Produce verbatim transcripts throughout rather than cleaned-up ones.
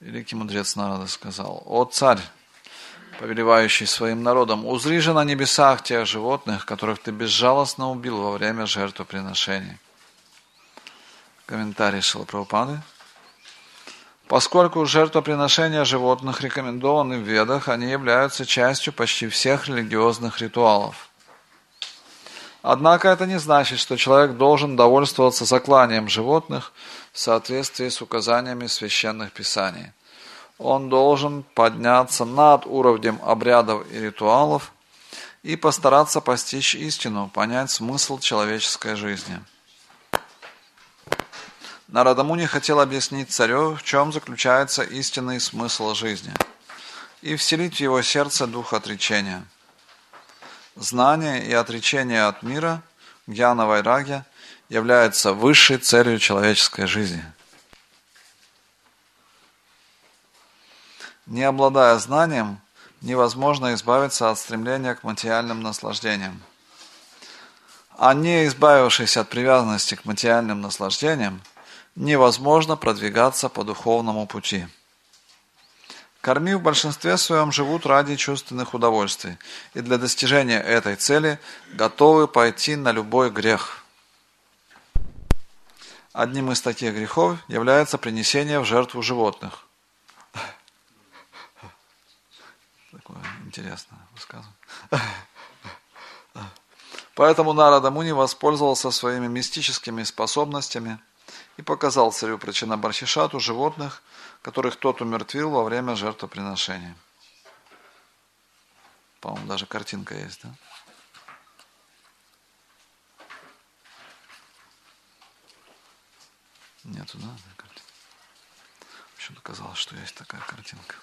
Великий мудрец Нарада сказал: «О царь, повелевающий своим народом, узри же на небесах тех животных, которых ты безжалостно убил во время жертвоприношений». Комментарий Шрилы Прабхупады. Поскольку жертвоприношения животных рекомендованы в Ведах, они являются частью почти всех религиозных ритуалов. Однако это не значит, что человек должен довольствоваться закланием животных в соответствии с указаниями священных писаний. Он должен подняться над уровнем обрядов и ритуалов и постараться постичь истину, понять смысл человеческой жизни. Нарада Муни хотел объяснить царю, в чем заключается истинный смысл жизни, и вселить в его сердце дух отречения. Знание и отречение от мира, гьяна вайрагья, является высшей целью человеческой жизни. Не обладая знанием, невозможно избавиться от стремления к материальным наслаждениям. А не избавившись от привязанности к материальным наслаждениям, невозможно продвигаться по духовному пути. Карми в большинстве своем живут ради чувственных удовольствий и для достижения этой цели готовы пойти на любой грех. Одним из таких грехов является принесение в жертву животных. Такое интересное высказывание. Поэтому Нарада Муни воспользовался своими мистическими способностями и показал царю Прачинабархишату животных, которых тот умертвил во время жертвоприношения. По-моему, даже картинка есть, да? Нету, да? Картинка. Почему-то казалось, что есть такая картинка.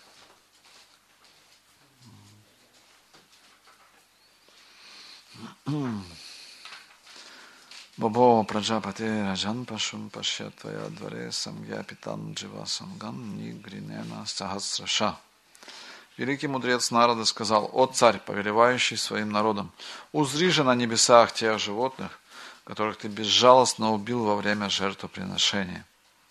Бабо Праджапати Раджан Пашун Пашья Твоя Дворе Самьяпитан Джива Самган Нигринена Сахасраша. Великий мудрец Нарада сказал: «О царь, повелевающий своим народом, узри же на небесах тех животных, которых ты безжалостно убил во время жертвоприношения».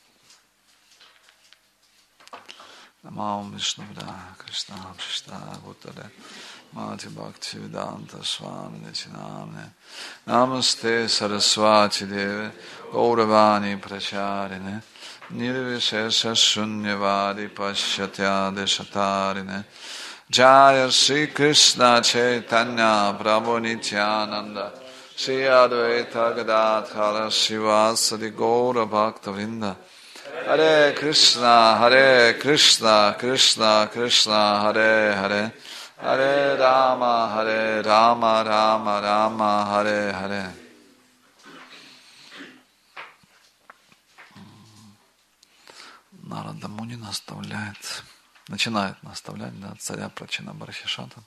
Намам Вишнувда Кришна Кришна Бутале Мати Бхакти Веданта Свами Начинамне Намасте Сарасвати Деве Гауравани Прачарине Нирвишеша Шуньявади Пашчатя Дешатарине Джая Шри Кришна Чайтanya Прабhu Нитянанда Шри Адвайта Гададхара Шивасади Гаура Бхакта Вринда Харе Кришна, Харе Кришна, Кришна, Кришна, Харе Харе, Харе Рама, Харе Рама, Рама, Рама, Харе Харе. Нарада Муни наставляет, начинает наставлять, да, царя Прачинабархишата.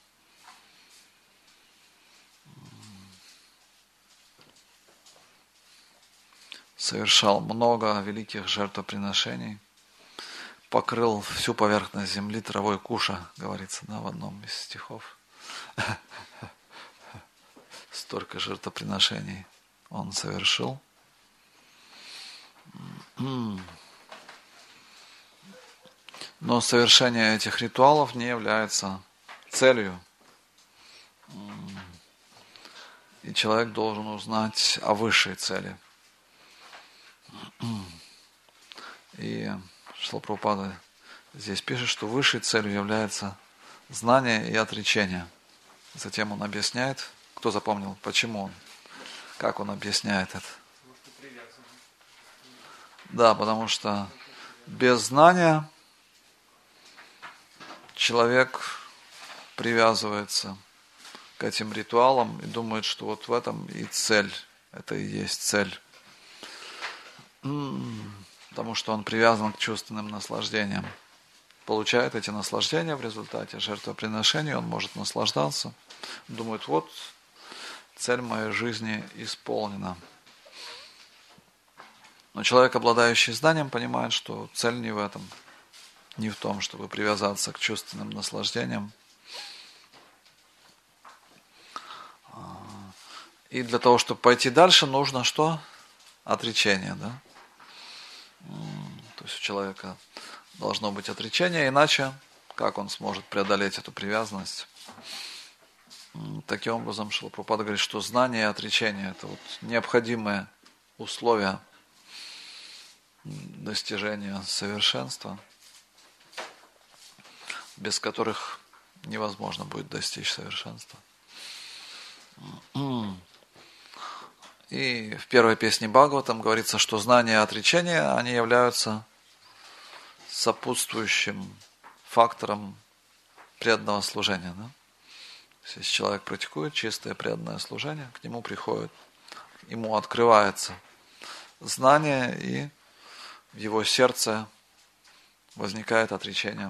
Совершал много великих жертвоприношений, покрыл всю поверхность земли травой куша, говорится, да, в одном из стихов. Столько жертвоприношений он совершил. Но совершение этих ритуалов не является целью. И человек должен узнать о высшей цели. И Шрила Прабхупада здесь пишет, что высшей целью является знание и отречение. Затем он объясняет, кто запомнил, почему он, как он объясняет это. Да, потому что без знания человек привязывается к этим ритуалам и думает, что вот в этом и цель, это и есть цель. Потому что он привязан к чувственным наслаждениям. Получает эти наслаждения в результате жертвоприношения, он может наслаждаться. Думает, вот цель моей жизни исполнена. Но человек, обладающий знанием, понимает, что цель не в этом. Не в том, чтобы привязаться к чувственным наслаждениям. И для того, чтобы пойти дальше, нужно что? Отречение, да? То есть у человека должно быть отречение, иначе как он сможет преодолеть эту привязанность? Таким образом, Шрила Прабхупада говорит, что знание и отречение – это вот необходимые условия достижения совершенства, без которых невозможно будет достичь совершенства. И в первой песне Бхагаватам говорится, что знание и отречение, они являются сопутствующим фактором преданного служения. Да? Если человек практикует чистое преданное служение, к нему приходит, ему открывается знание, и в его сердце возникает отречение.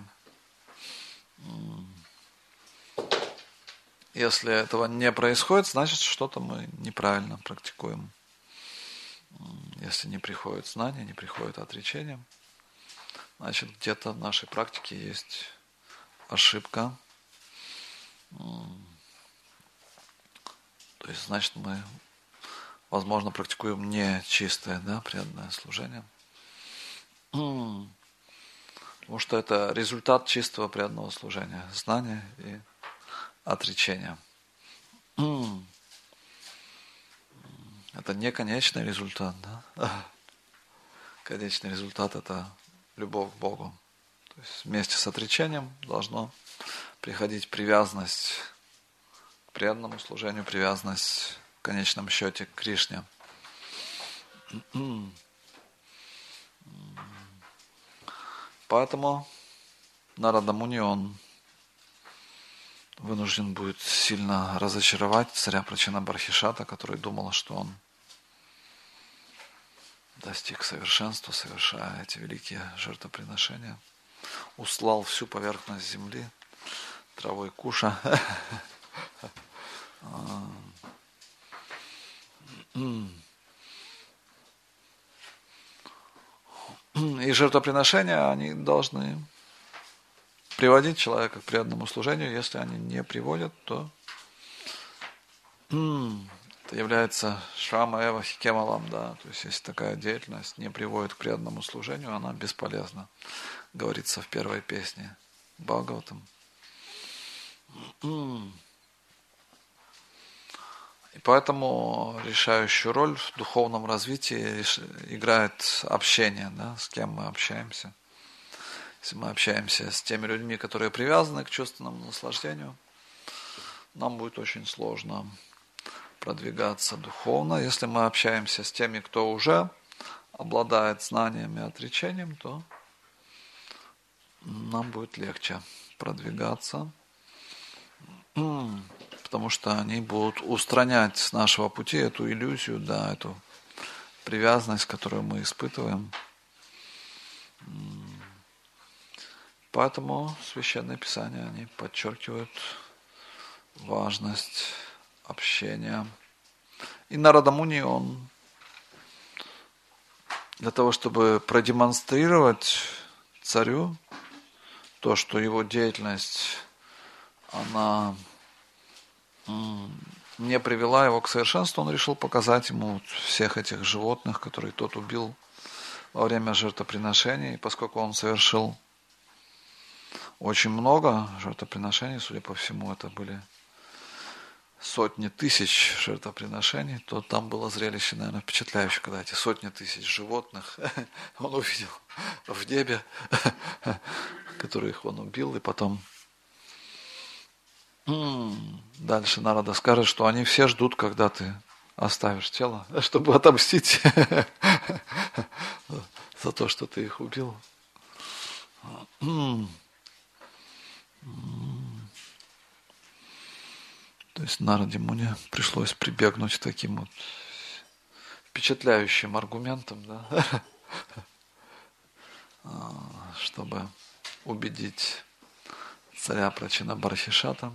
Если этого не происходит, значит, что-то мы неправильно практикуем. Если не приходит знание, не приходит отречение, значит, где-то в нашей практике есть ошибка. То есть, значит, мы, возможно, практикуем не чистое, да, преданное служение. Потому что это результат чистого преданного служения. Знание и отречение. Это не конечный результат, да? Конечный результат – это любовь к Богу. То есть вместе с отречением должно приходить привязанность к преданному служению, привязанность в конечном счете к Кришне. Поэтому Нарада Муни, он вынужден будет сильно разочаровать царя Прачинабархишата, который думал, что он достиг совершенства, совершая эти великие жертвоприношения. Услал всю поверхность земли травой куша. И жертвоприношения, они должны приводить человека к преданному служению. Если они не приводят, то это является шрама эва хикемалам, да. То есть, если такая деятельность не приводит к преданному служению, она бесполезна. Говорится в первой песне Бхагаватам. И поэтому решающую роль в духовном развитии играет общение, да, с кем мы общаемся. Если мы общаемся с теми людьми, которые привязаны к чувственному наслаждению, нам будет очень сложно продвигаться духовно. Если мы общаемся с теми, кто уже обладает знанием и отречением, то нам будет легче продвигаться, потому что они будут устранять с нашего пути эту иллюзию, да, эту привязанность, которую мы испытываем. Поэтому Священное Писание, они подчеркивают важность общения. И Нарада Муни, он для того, чтобы продемонстрировать царю то, что его деятельность, она не привела его к совершенству, он решил показать ему вот всех этих животных, которые тот убил во время жертвоприношений. И поскольку он совершил очень много жертвоприношений, судя по всему, это были сотни тысяч жертвоприношений, то там было зрелище, наверное, впечатляющее, когда эти сотни тысяч животных он увидел в небе, которых он убил, и потом дальше Нарада скажет, что они все ждут, когда ты оставишь тело, чтобы отомстить за то, что ты их убил. То есть Нараде Муни пришлось прибегнуть к таким вот впечатляющим аргументам, да, чтобы убедить царя Прачинабархишата.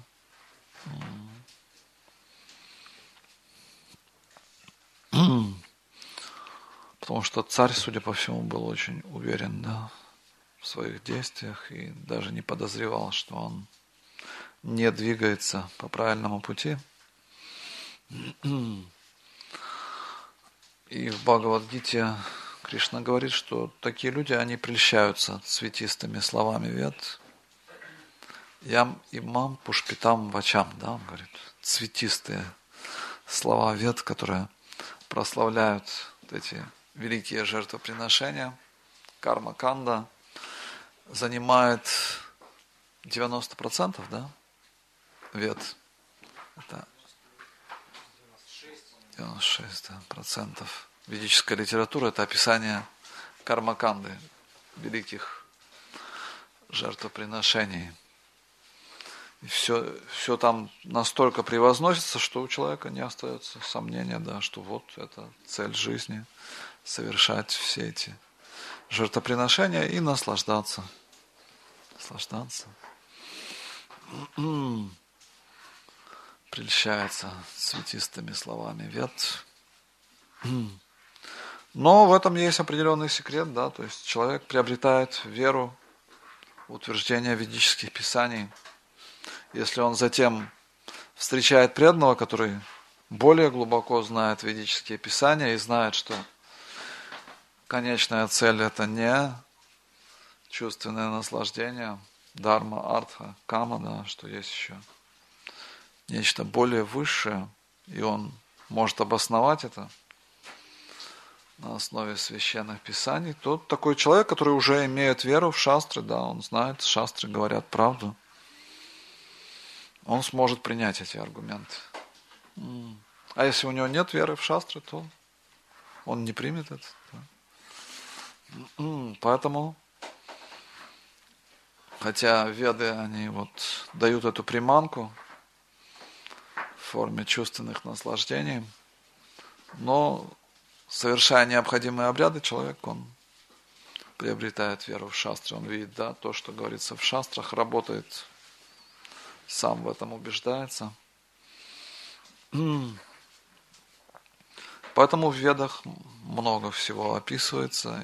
Потому что царь, судя по всему, был очень уверен, да, в своих действиях и даже не подозревал, что он не двигается по правильному пути. И в Бхагавад-гите, к Кришна говорит, что такие люди, они прельщаются цветистыми словами вед. Ям имам пушпитам вачам, да, он говорит, цветистые слова вед, которые прославляют вот эти великие жертвоприношения. Карма-канда занимает девяносто процентов, да, вед. Это девяносто шесть да, процентов. Ведическая литература – это описание карма-канды, великих жертвоприношений. И все, все там настолько превозносится, что у человека не остается сомнения, да, что вот это цель жизни – совершать все эти жертвоприношения и наслаждаться. Наслаждаться. Прельщается цветистыми словами вед. Но в этом есть определенный секрет, да, то есть человек приобретает веру в утверждение ведических писаний. Если он затем встречает преданного, который более глубоко знает ведические писания и знает, что конечная цель это не чувственное наслаждение, дарма, артха, кама, да, что есть еще нечто более высшее, и он может обосновать это на основе священных писаний, то такой человек, который уже имеет веру в шастры, да, он знает, шастры говорят правду, он сможет принять эти аргументы. А если у него нет веры в шастры, то он не примет это. Да. Поэтому, хотя веды, они вот дают эту приманку в форме чувственных наслаждений, но совершая необходимые обряды, человек, он приобретает веру в шастры, он видит, да, то, что говорится в шастрах, работает, сам в этом убеждается. Поэтому в ведах много всего описывается,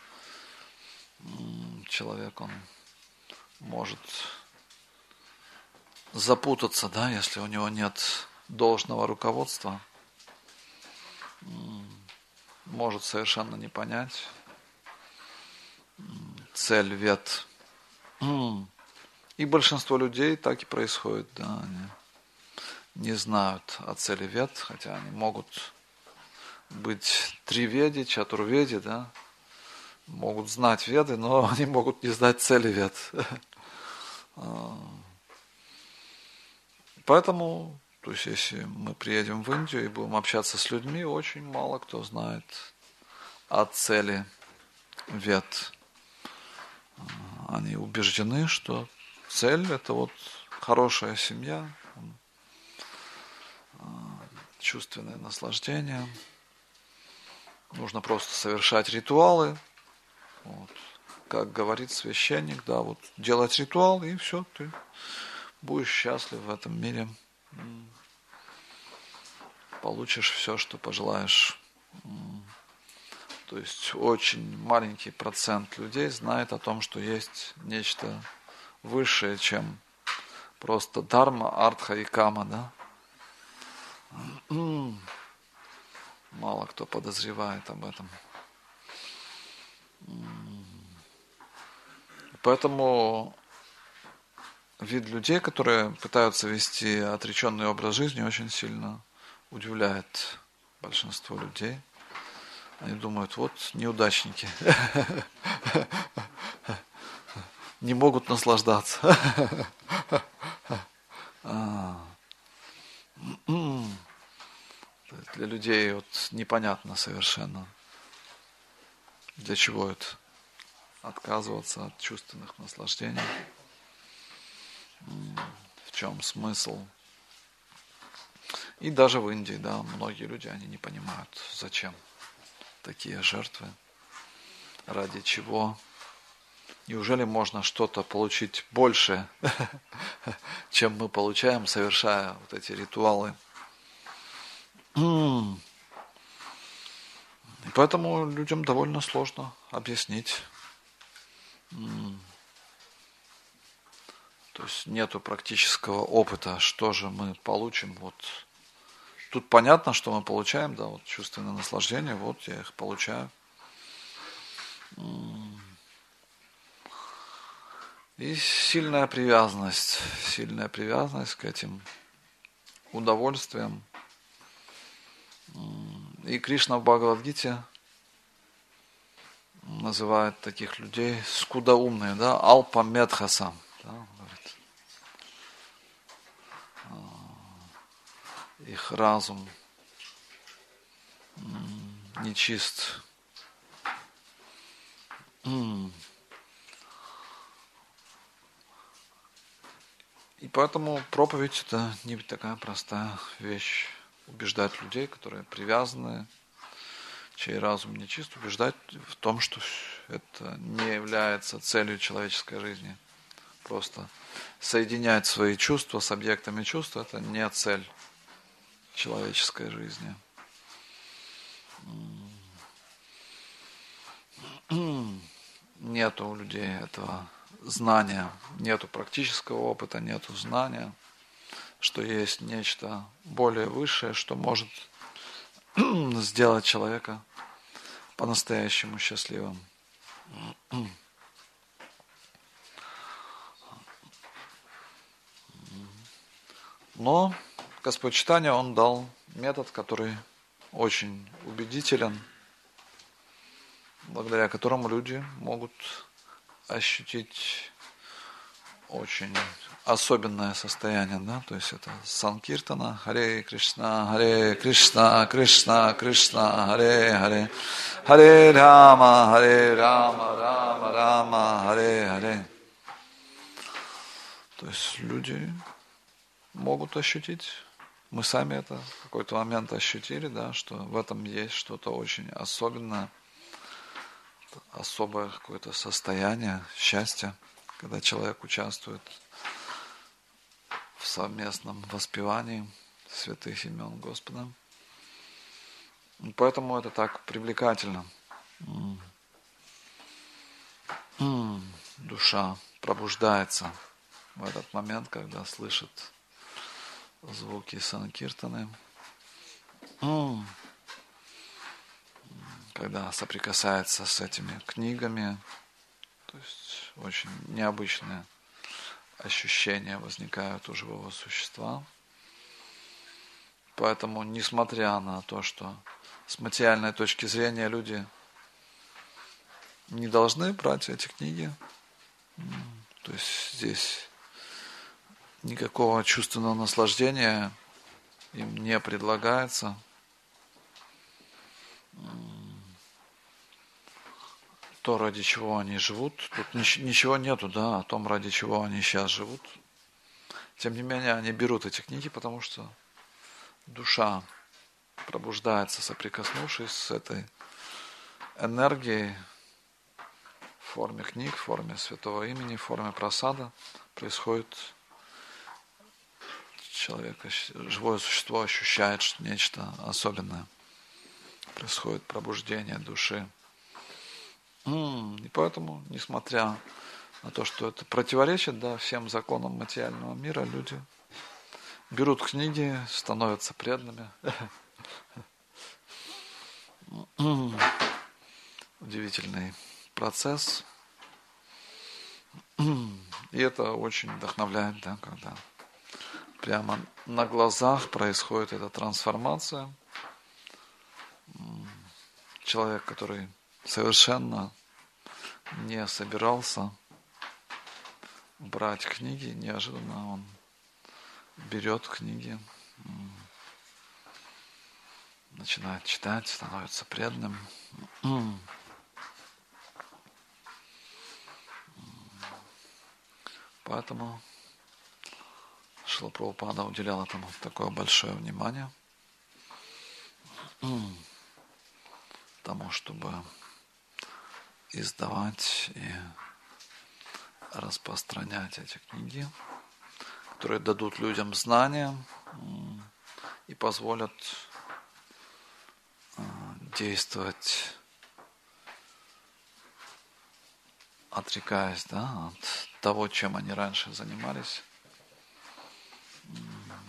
и человек, он может запутаться, да, если у него нет должного руководства, может совершенно не понять цель вед. И большинство людей так и происходит, да, они не знают о цели вед, хотя они могут быть триведи, чатурведи, да, могут знать веды, но они могут не знать цели вед. Поэтому, то есть, если мы приедем в Индию и будем общаться с людьми, очень мало кто знает о цели вед. Они убеждены, что цель – это вот хорошая семья, чувственное наслаждение. Нужно просто совершать ритуалы. Вот. Как говорит священник, да, вот делать ритуал, и все, ты будешь счастлив в этом мире. Получишь все, что пожелаешь. То есть очень маленький процент людей знает о том, что есть нечто высшее, чем просто дарма, артха и кама, да? Мало кто подозревает об этом. Поэтому вид людей, которые пытаются вести отреченный образ жизни, очень сильно удивляет большинство людей. Они думают, вот неудачники. Не могут наслаждаться. Для людей вот непонятно совершенно, для чего это отказываться от чувственных наслаждений, в чем смысл. И даже в Индии, да, многие люди, они не понимают, зачем такие жертвы, ради чего. Неужели можно что-то получить больше, чем мы получаем, совершая вот эти ритуалы? И поэтому людям довольно сложно объяснить. То есть нету практического опыта, что же мы получим. Вот тут понятно, что мы получаем, да, вот чувственное наслаждение, вот я их получаю. И сильная привязанность, сильная привязанность к этим удовольствиям. И Кришна в Бхагавад-гите называет таких людей скудоумные, да, алпа медхаса, да, говорит. Их разум нечист. И поэтому проповедь — это не такая простая вещь. Убеждать людей, которые привязаны, чей разум нечист, убеждать в том, что это не является целью человеческой жизни. Просто соединять свои чувства с объектами чувств — это не цель человеческой жизни. Нету у людей этого знания, нету практического опыта, нету знания, что есть нечто более высшее, что может сделать человека по-настоящему счастливым. Но Господь Чайтанья, Он дал метод, который очень убедителен, благодаря которому люди могут ощутить очень особенное состояние, да, то есть это санкиртана, Харе Кришна, Харе Кришна, Кришна, Кришна, Харе Харе, Харе Рама, Харе Рама, Рама, Рама, Харе Харе. То есть люди могут ощутить, мы сами это в какой-то момент ощутили, да, что в этом есть что-то очень особенное, особое какое-то состояние счастья, когда человек участвует в совместном воспевании святых имен Господа. И поэтому это так привлекательно. Душа пробуждается в этот момент, когда слышит звуки санкиртаны, когда соприкасается с этими книгами. То есть очень необычные ощущения возникают у живого существа. Поэтому, несмотря на то, что с материальной точки зрения люди не должны брать эти книги, то есть здесь никакого чувственного наслаждения им не предлагается. То, ради чего они живут, тут ничего нету, да, о том, ради чего они сейчас живут. Тем не менее, они берут эти книги, потому что душа пробуждается, соприкоснувшись с этой энергией в форме книг, в форме святого имени, в форме прасада. Происходит, человек, живое существо ощущает нечто особенное. Происходит пробуждение души. И поэтому, несмотря на то, что это противоречит, да, всем законам материального мира, люди берут книги, становятся преданными. Удивительный процесс. И это очень вдохновляет, да, когда прямо на глазах происходит эта трансформация. Человек, который совершенно не собирался брать книги, неожиданно он берет книги, начинает читать, становится преданным. Поэтому Шрила Прабхупада уделял этому такое большое внимание, тому, чтобы издавать и распространять эти книги, которые дадут людям знания и позволят действовать, отрекаясь, да, от того, чем они раньше занимались.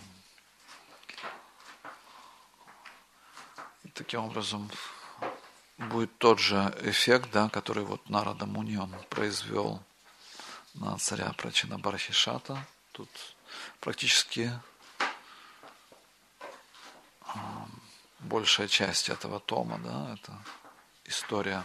И таким образом будет тот же эффект, да, который вот Нарада Муни он произвел на царя Прачинабархишата. Тут практически большая часть этого тома, да, это история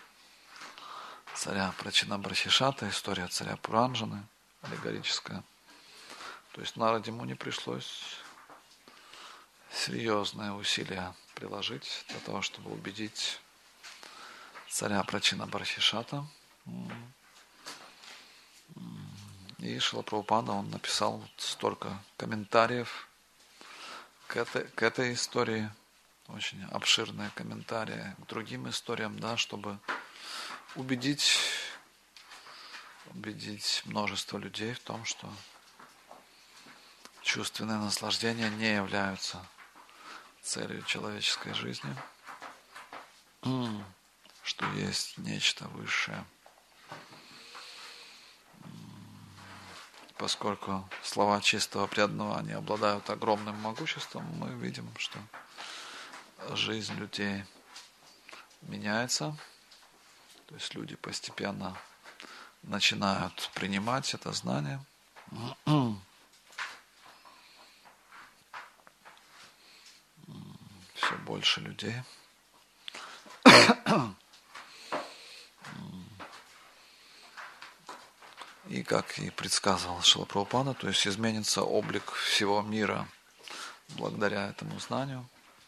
царя Прачинабархишата, история царя Пуранджаны, аллегорическая. То есть Нараде Муни пришлось серьезные усилия приложить для того, чтобы убедить царя Прачинабархишата. И Шрила Прабхупада, он написал столько комментариев к этой, к этой истории, очень обширные комментарии к другим историям, да, чтобы убедить, убедить множество людей в том, что чувственные наслаждения не являются целью человеческой жизни, что есть нечто высшее. Поскольку слова чистого преданного, они обладают огромным могуществом, мы видим, что жизнь людей меняется. То есть люди постепенно начинают принимать это знание. Все больше людей. И как и предсказывал Шрила Прабхупада, то есть изменится облик всего мира благодаря этому знанию.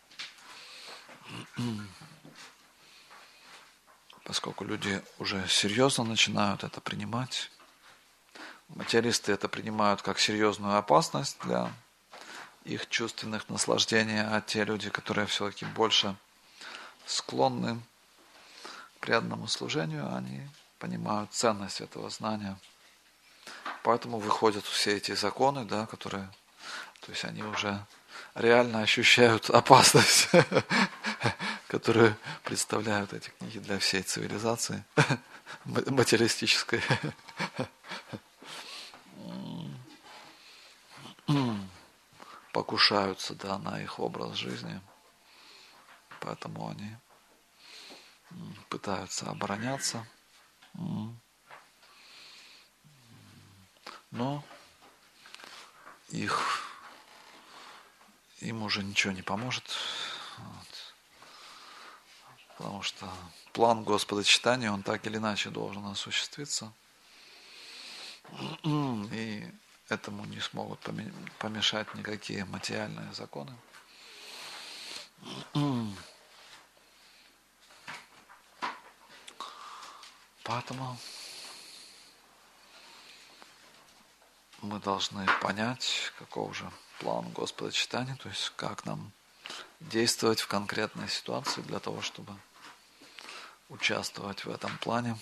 Поскольку люди уже серьезно начинают это принимать, материалисты это принимают как серьезную опасность для их чувственных наслаждений, а те люди, которые все-таки больше склонны к преданному служению, они понимают ценность этого знания. Поэтому выходят все эти законы, да, которые, то есть они уже реально ощущают опасность, которую представляют эти книги для всей цивилизации материалистической. Покушаются, да, на их образ жизни. Поэтому они пытаются обороняться. Но их, им уже ничего не поможет. Вот. Потому что план Господа читания, он так или иначе должен осуществиться. И этому не смогут помешать никакие материальные законы. Поэтому мы должны понять, каков же план Господа читания, то есть как нам действовать в конкретной ситуации для того, чтобы участвовать в этом плане.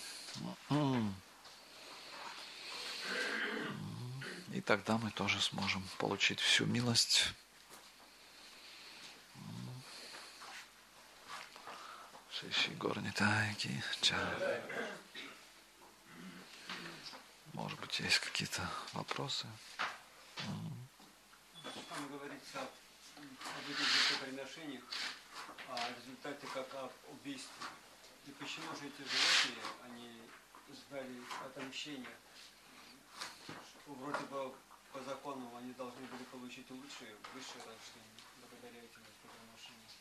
И тогда мы тоже сможем получить всю милость. Шиши Горнитайки. Может быть, есть какие-то вопросы? Там говорится об этих жертвоприношениях, о результате как об убийстве. И почему же эти животные, они ждали отомщения? Вроде бы по закону они должны были получить лучшее, высшее рождение благодаря этим жертвоприношениям.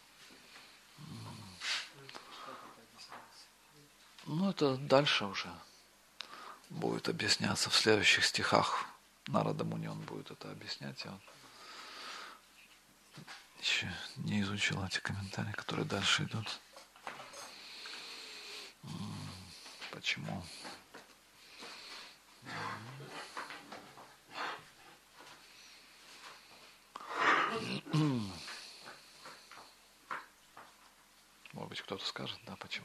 Как это объясняется? Ну, это дальше уже будет объясняться в следующих стихах. Нарада Муни, он будет это объяснять. Я вот еще не изучил эти комментарии, которые дальше идут. Почему? Может быть, кто-то скажет, да, почему?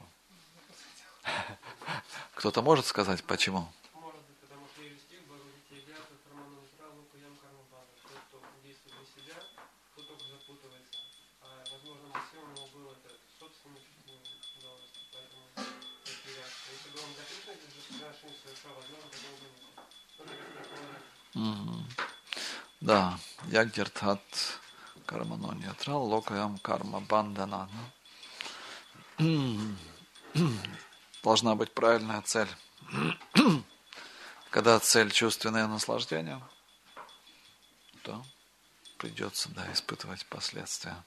Кто-то может сказать, почему? Может быть, потому что есть стих Бхагавадгите Ягьята, Карманам Утра, Лукаям Кармабхага. Тот, кто действует для себя, тот только запутывается. А, возможно, мотивом его был это собственный удовольствие, поэтому это привязка. Если бы он допустим, что Кришна совершал, возможно, такого бы не было. Да, Ягдиртхат Карманоньятра Локаям Карма Бандана. должна быть правильная цель. Когда цель чувственное наслаждение, то придется, да, испытывать последствия.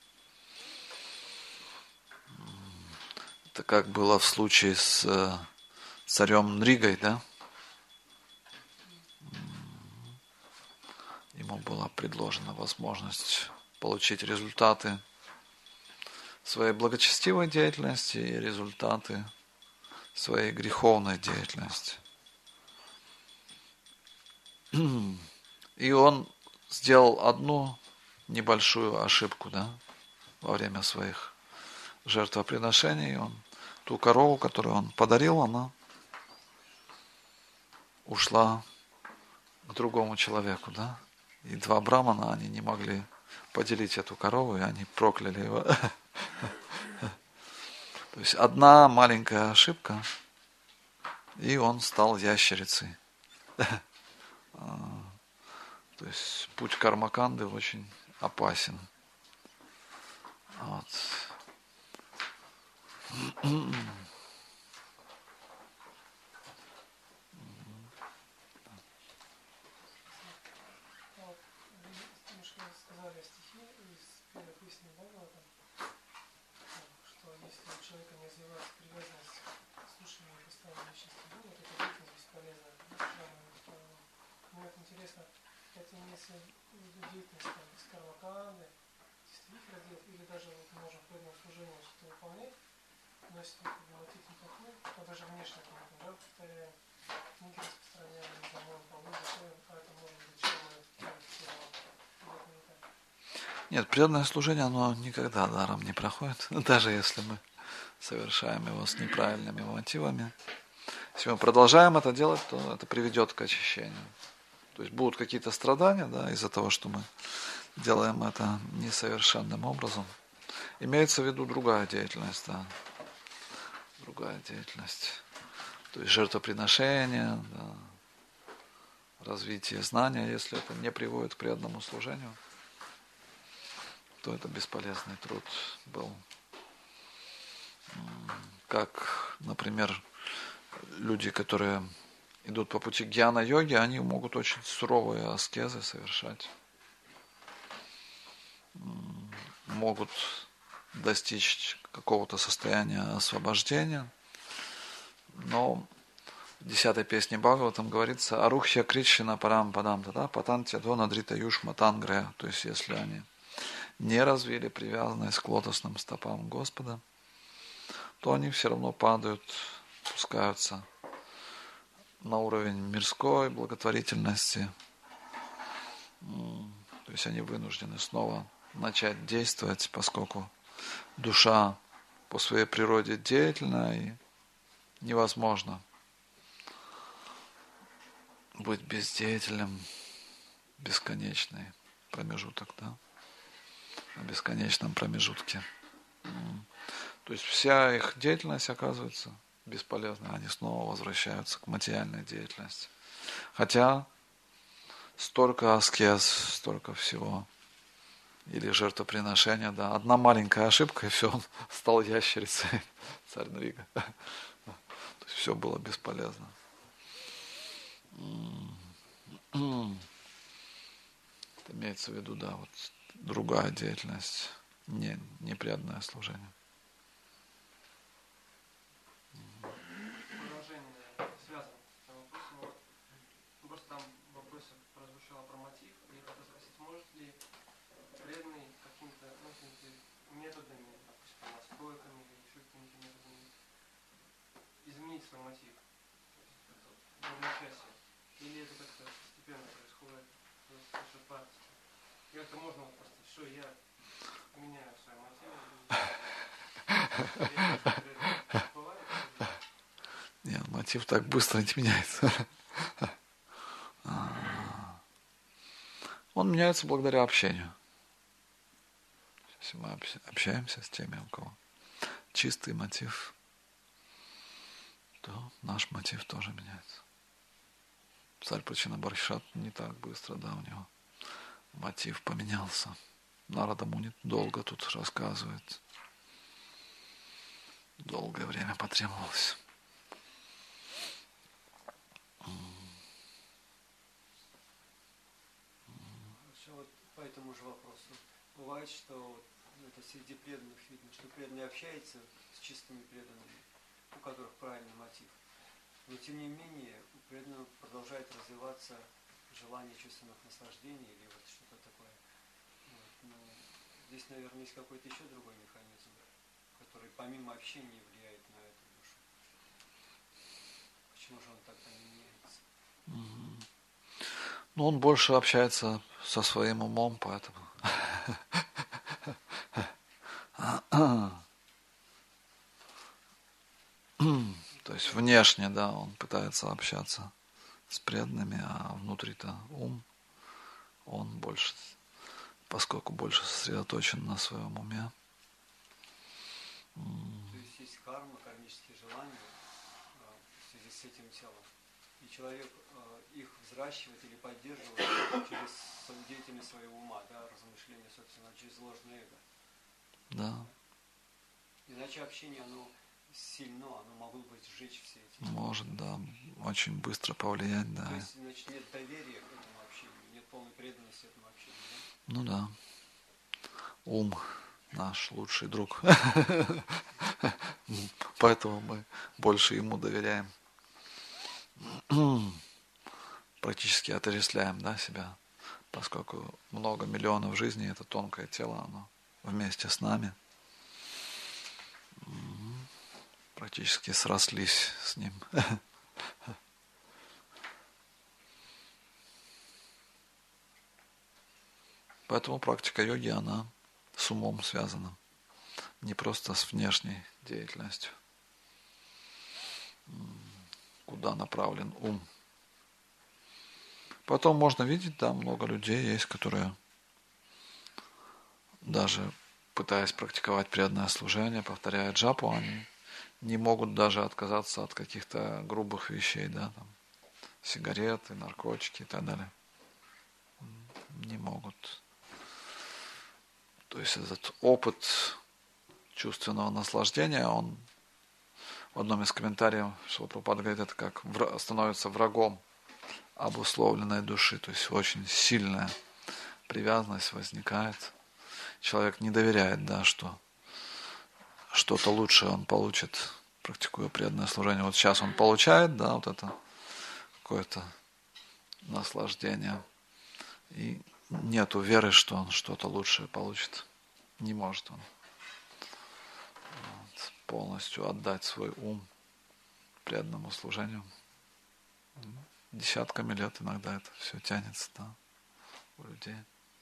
Это как было в случае с э, царем Нригой, да? Ему была предложена возможность получить результаты своей благочестивой деятельности и результаты своей греховной деятельности. И он сделал одну небольшую ошибку, да, во время своих жертвоприношений. Он, ту корову, которую он подарил, она ушла к другому человеку, да. И два брамана, они не могли поделить эту корову, и они прокляли его. То есть одна маленькая ошибка, и он стал ящерицей. То есть путь кармаканды очень опасен. Вот. Интересно, это имеется в виду деятельность с кармаканды, стих раздел, или даже вот мы можем в преданном служении что-то выполнять, но если только мотив не такой, то даже внешне мы да, повторяем, книги распространяем, замоем полы, заходим, а это может быть чем это Нет, преданное служение, оно никогда даром не проходит, даже если мы совершаем его с неправильными мотивами. Если мы продолжаем это делать, то это приведет к очищению. То есть будут какие-то страдания, да, из-за того, что мы делаем это несовершенным образом. Имеется в виду другая деятельность, да. Другая деятельность. То есть жертвоприношение, да, развитие знания, если это не приводит к преданному служению, то это бесполезный труд был. Как, например, люди, которые идут по пути гьяна-йоги, они могут очень суровые аскезы совершать. Могут достичь какого-то состояния освобождения. Но в десятой песне Бхагаватам говорится «Арухья кричина парам падам тада патантья дона дрита юшма тангрея». То есть, если они не развили привязанность к лотосным стопам Господа, то они все равно падают, спускаются на уровень мирской благотворительности. То есть они вынуждены снова начать действовать, поскольку душа по своей природе деятельна, и невозможно быть бездеятельным бесконечный промежуток, да, на бесконечном промежутке. То есть вся их деятельность оказывается бесполезной, они снова возвращаются к материальной деятельности. Хотя столько аскез, столько всего, или жертвоприношения, да, одна маленькая ошибка, и все, он стал ящерицей, царь Нрига. То есть все было бесполезно. Это имеется в виду, да, вот другая деятельность, не, не преданное служение. Изменить свой мотив в одночасье? Или это как-то постепенно происходит? И это можно вот просто, что я меняю свой мотив? Нет, мотив так быстро не меняется. Он меняется благодаря общению. Если мы общаемся с теми, у кого чистый мотив, то наш мотив тоже меняется. Царь Прачинабархишат не так быстро, да, у него мотив поменялся. Нарада Муни долго тут рассказывает. долгое время потребовалось. Хорошо, вот по этому же вопросу. Бывает, что ну, это среди преданных видно, что преданные общаются с чистыми преданными, у которых правильный мотив. Но тем не менее у преданного продолжает развиваться желание чувственных наслаждений или вот что-то такое. Вот. Но здесь, наверное, есть какой-то еще другой механизм, который помимо общения влияет на эту душу. Почему же он тогда не меняется? Ну, он больше общается со своим умом, поэтому. То есть внешне, да, он пытается общаться с преданными, а внутри-то ум, он больше, поскольку больше сосредоточен на своем уме. То есть есть карма, кармические желания в связи с этим телом. И человек их взращивает или поддерживает через деятельность своего ума, да, размышления, собственно, через ложное эго. Да. Иначе общение, оно сильно, оно могло бы сжечь все эти... Может, да, очень быстро повлиять, да. То есть, значит, нет доверия к этому общению, нет полной преданности этому общению, да? Ну да. Ум наш лучший друг. Поэтому мы больше ему доверяем. Практически отождествляем, да, себя. Поскольку много миллионов жизней, это тонкое тело, оно вместе с нами. Практически срослись с ним. Поэтому практика йоги, она с умом связана. Не просто с внешней деятельностью. Куда направлен ум. Потом можно видеть, да, много людей есть, которые даже пытаясь практиковать преданное служение, повторяя джапу, они не могут даже отказаться от каких-то грубых вещей, да, там, сигареты, наркотики и так далее. Не могут. То есть этот опыт чувственного наслаждения, он в одном из комментариев Шрила Прабхупада говорит, это как становится врагом обусловленной души, то есть очень сильная привязанность возникает. Человек не доверяет, да, что что-то лучшее он получит, практикуя преданное служение. Вот сейчас он получает, да, вот это какое-то наслаждение. И нету веры, что он что-то лучшее получит. Не может он вот, полностью отдать свой ум преданному служению. Десятками лет иногда это все тянется, да, у людей.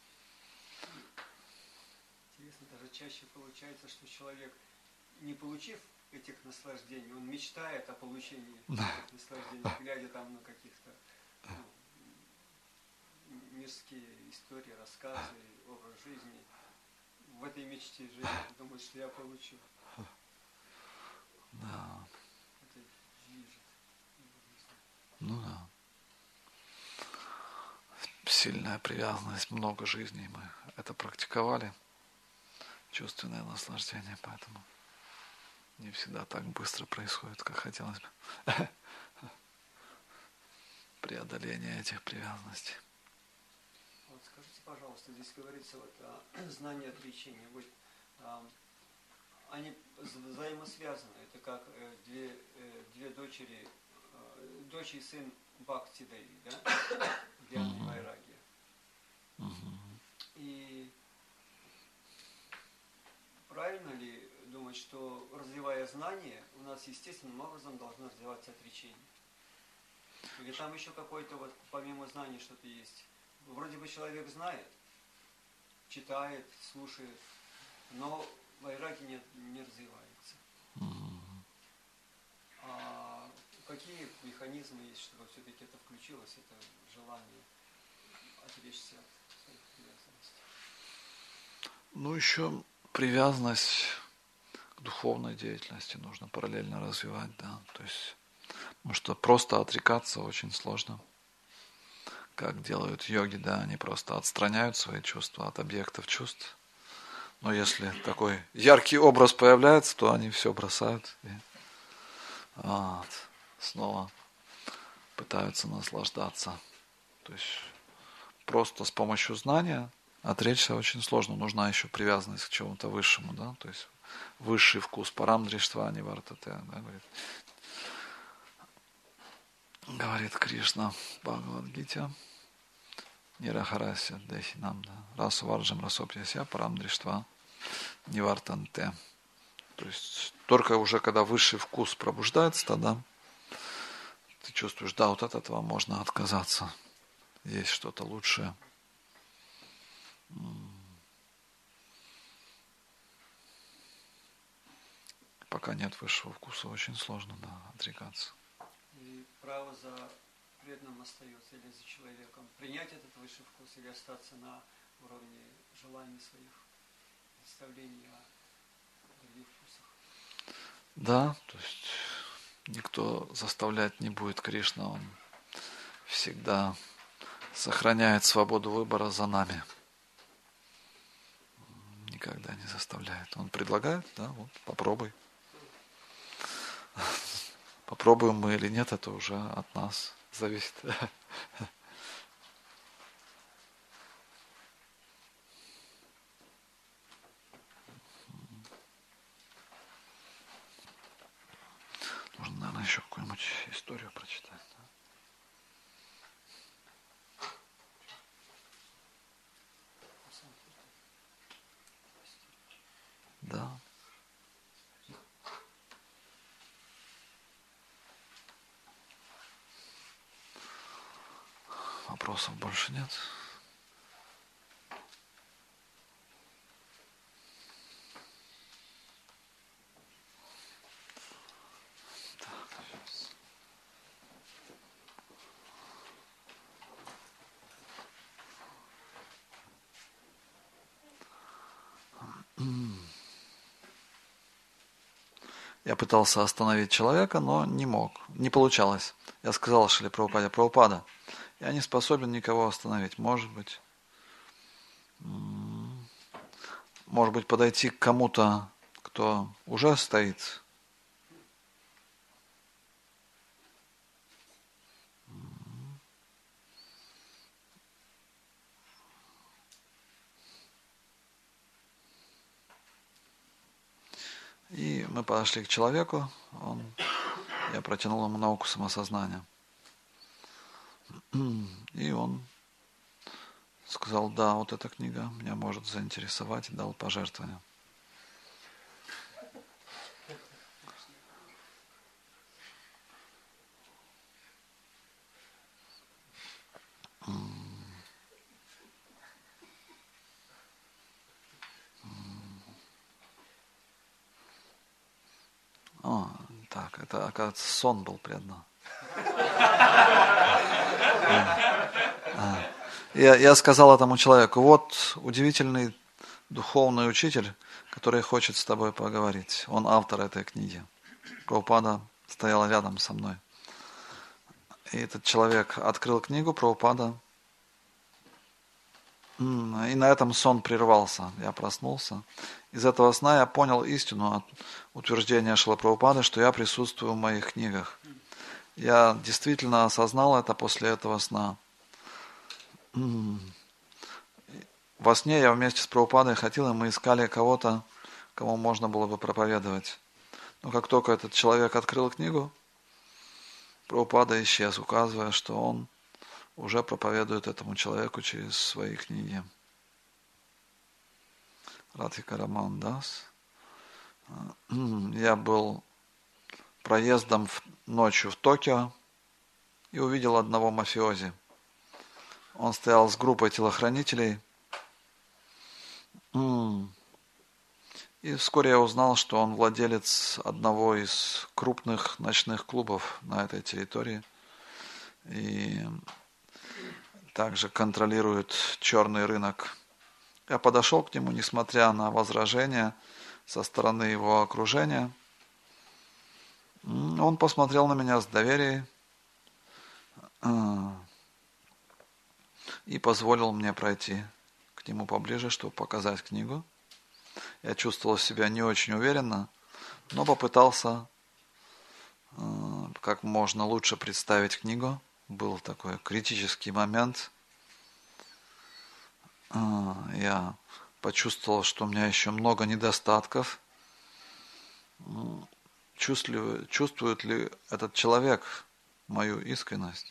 Интересно, даже чаще получается, что человек, не получив этих наслаждений, он мечтает о получении этих наслаждений, глядя там на каких-то ну, мирские истории, рассказы, образ жизни. В этой мечте жизни думает, что я получу. Да. Это движет. Ну да. Сильная привязанность, много жизней мы это практиковали. Чувственное наслаждение, поэтому не всегда так быстро происходит, как хотелось бы. Преодоление этих привязанностей. Вот скажите, пожалуйста, здесь говорится вот о знании отречения. Вот, а, они взаимосвязаны. Это как э, две, э, две дочери, э, дочь и сын Бхакти Деви, да? Гьяна и Вайрагия. И правильно ли думать, что развивая знания, у нас естественным образом должно развиваться отречение? Или там еще какое-то вот помимо знаний что-то есть? Вроде бы человек знает, читает, слушает, но вайраги не, не развивается. А какие механизмы есть, чтобы все-таки это включилось, это желание отречься от своих привязанностей? Ну, еще привязанность к духовной деятельности нужно параллельно развивать, да. То есть, потому что просто отрекаться очень сложно. Как делают йоги, да, они просто отстраняют свои чувства от объектов чувств, Но если такой яркий образ появляется, то они все бросают и вот, снова пытаются наслаждаться. То есть просто с помощью знания отречься очень сложно. Нужна еще привязанность к чему-то высшему, да, то есть высший вкус, парамдриштва, не вартате, да, говорит. Говорит Кришна в Бхагавад-гите. Нирахарася дехинам, да. Расу варджам расопьяся парамдриштва не вартанте. То есть только уже когда высший вкус пробуждается, тогда ты чувствуешь, да, вот от этого можно отказаться. Есть что-то лучшее. Пока нет высшего вкуса, очень сложно, да, отрекаться. И право за преданным остается или за человеком. Принять этот высший вкус или остаться на уровне желаний своих, представлений о других вкусах. Да, то есть никто заставлять не будет. Кришна, он всегда сохраняет свободу выбора за нами. Никогда не заставляет. Он предлагает, да, вот, попробуй. Попробуем мы или нет, это уже от нас зависит. Нужно, наверное, еще какую-нибудь историю прочитать. Да. Да. Вопросов больше нет. Я пытался остановить человека, но не мог. Не получалось. Я сказал Шриле Прабхупаде: Прабхупада, я не способен никого остановить. Может быть, может быть, подойти к кому-то, кто уже стоит. И мы подошли к человеку, он, я протянул ему науку самосознания. И он сказал: да, вот эта книга меня может заинтересовать, и дал пожертвование. О, так, это, оказывается, сон был предан. Я, я сказал этому человеку: вот удивительный духовный учитель, который хочет с тобой поговорить. Он автор этой книги. Прабхупада стоял рядом со мной. И этот человек открыл книгу Прабхупада. И на этом сон прервался. Я проснулся. Из этого сна я понял истину от утверждения Шрилы Прабхупады, что я присутствую в моих книгах. Я действительно осознал это после этого сна. Во сне я вместе с Прабхупадой ходил, и мы искали кого-то, кому можно было бы проповедовать. Но как только этот человек открыл книгу, Прабхупада исчез, указывая, что он уже проповедует этому человеку через свои книги. Радхика Раман Дас. Я был проездом в, ночью в Токио и увидел одного мафиози. Он стоял с группой телохранителей. И вскоре я узнал, что он владелец одного из крупных ночных клубов на этой территории. И также контролирует черный рынок. Я подошел к нему, несмотря на возражения со стороны его окружения. Он посмотрел на меня с доверием и позволил мне пройти к нему поближе, чтобы показать книгу. я чувствовал себя не очень уверенно, но попытался э, как можно лучше представить книгу. Был такой критический момент. Э, я почувствовал, что у меня еще много недостатков. Чувствует, чувствует ли этот человек мою искренность?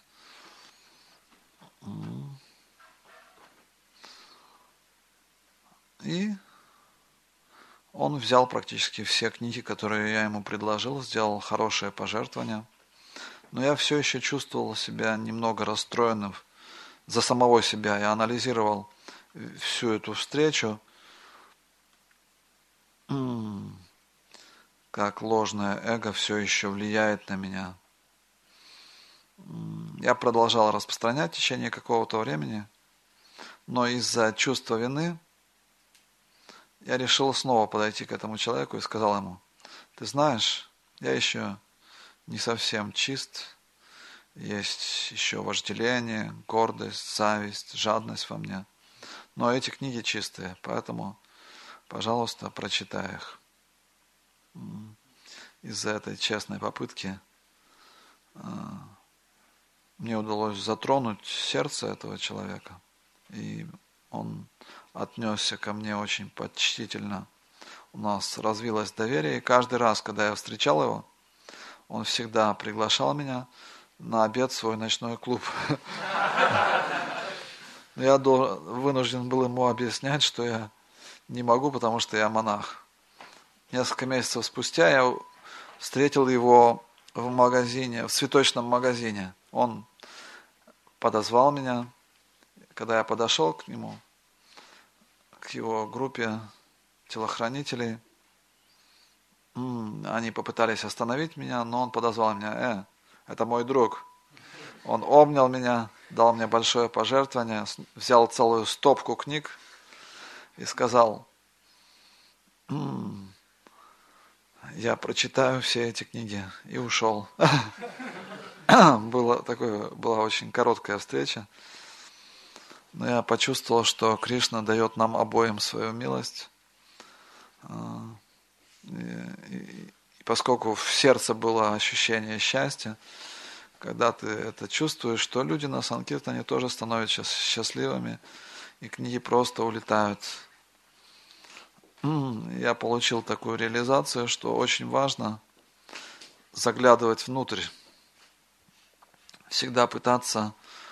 И он взял практически все книги, которые я ему предложил, сделал хорошее пожертвование. Но я все еще чувствовал себя немного расстроенным за самого себя. Я анализировал всю эту встречу, как ложное эго все еще влияет на меня. Я продолжал распространять в течение какого-то времени, но из-за чувства вины я решил снова подойти к этому человеку и сказал ему: ты знаешь, я еще не совсем чист, есть еще вожделение, гордость, зависть, жадность во мне, но эти книги чистые, поэтому, пожалуйста, прочитай их. Из-за этой честной попытки мне удалось затронуть сердце этого человека, и он отнесся ко мне очень почтительно. У нас развилось доверие, и каждый раз, когда я встречал его, он всегда приглашал меня на обед в свой ночной клуб. Я вынужден был ему объяснять, что я не могу, потому что я монах. Несколько месяцев спустя я встретил его в магазине, в цветочном магазине. Он подозвал меня. Когда я подошел к нему, к его группе телохранителей, они попытались остановить меня, но он подозвал меня: «Э, это мой друг». Он обнял меня, дал мне большое пожертвование, взял целую стопку книг и сказал: я прочитаю все эти книги, и ушел. Было такое, была очень короткая встреча, но я почувствовал, что Кришна дает нам обоим свою милость. И, и, и поскольку в сердце было ощущение счастья, когда ты это чувствуешь, что люди на Санкиртане тоже становятся счастливыми, и книги просто улетают. Я получил такую реализацию, что очень важно заглядывать внутрь, всегда пытаться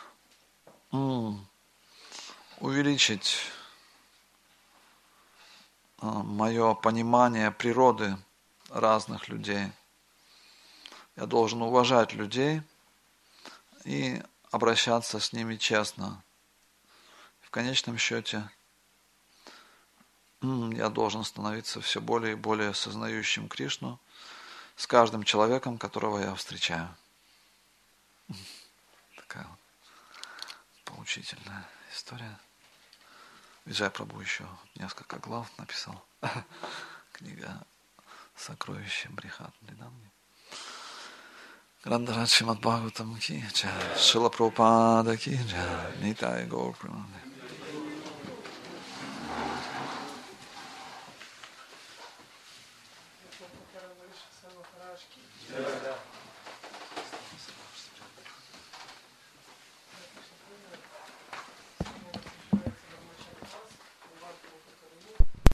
увеличить мое понимание природы разных людей. Я должен уважать людей и обращаться с ними честно. В конечном счете я должен становиться все более и более сознающим Кришну с каждым человеком, которого я встречаю. Такая вот поучительная история. Виджай Прабху еще несколько глав написал. Книга «Сокровище Брихат Мриданги». Грандарадж Шримад Бхагаватам ки джай, Шрила Прабхупада ки джай, Нитай Гаур Премананде.